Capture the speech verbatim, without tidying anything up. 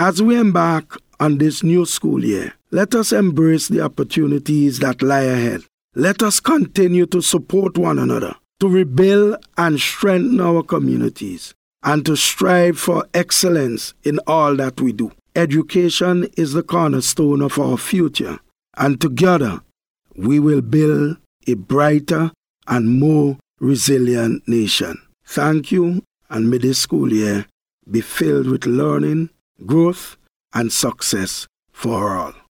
As we embark on this new school year, let us embrace the opportunities that lie ahead. Let us continue to support one another, to rebuild and strengthen our communities, and to strive for excellence in all that we do. Education is the cornerstone of our future, and together we will build a brighter and more resilient nation. Thank you, and may this school year be filled with learning, growth, and success for all.